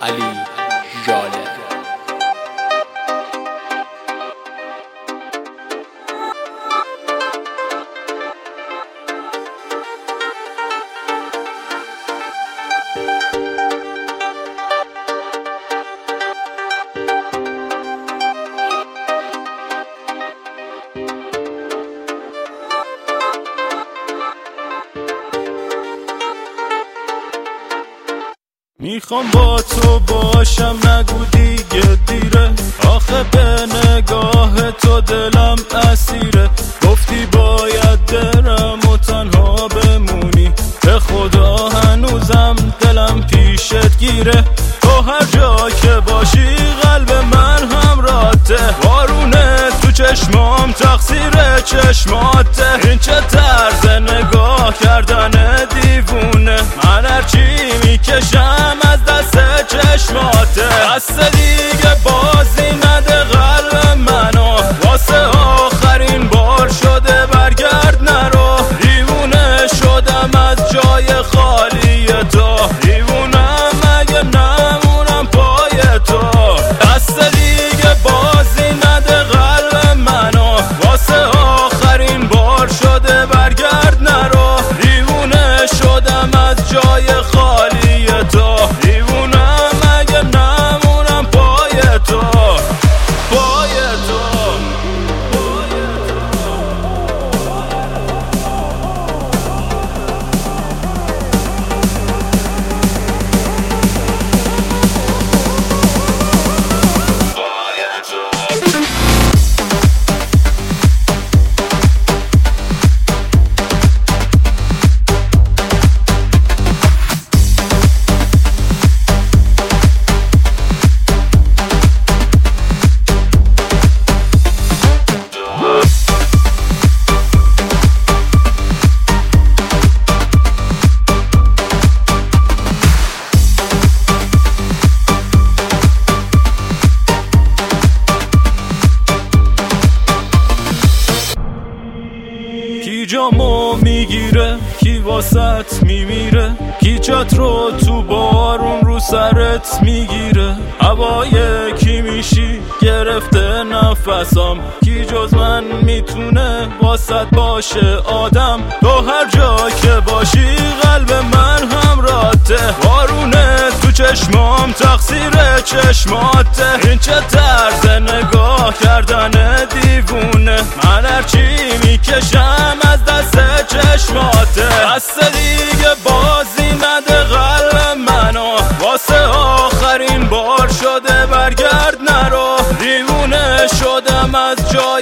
علی ژاله. میخوام با تو باشم نگو دیگه دیره، آخه به نگاه تو دلم اسیره. گفتی باید درم و تنها بمونی، به خدا هنوزم دلم پیشت گیره. تو هر جا که باشی قلب من هم راته، بارونه تو چشمام تقصیر چشماته. این چه طرز نگاه کردن دیوونه، من هرچی میکشم از دست چشماته. دست دیگه بازی نده قلب منو، واسه آخرین بار شده برگرد نرو. دیوونه شدم از جای خالی تو، دیوونم اگه نمونم پای تو. دست دیگه بازی نده قلب منو، واسه آخرین بار شده برگرد نرو. دیوونه شدم از جای خالی تو، دیوونم اگه نمونم پای تو، پای تو. کی جامو میگیره، کی واسط میمیره، کی چت رو تو بارون رو سرت میگیره. هوای کی میشی گرفته نفسام، کی جز من میتونه واسط باشه آدم. تو هر جا که باشی قلب من هم راته، بارونه تو چشمام تقصیر چشماته. این چه طرز نگاه کردن دیوونه، من هرچی میکشم از دست چشماته. دست دیگه بازی نده قلب منو، واسه آخرین بار شده برگرد نرو. دیوونه شدم از جای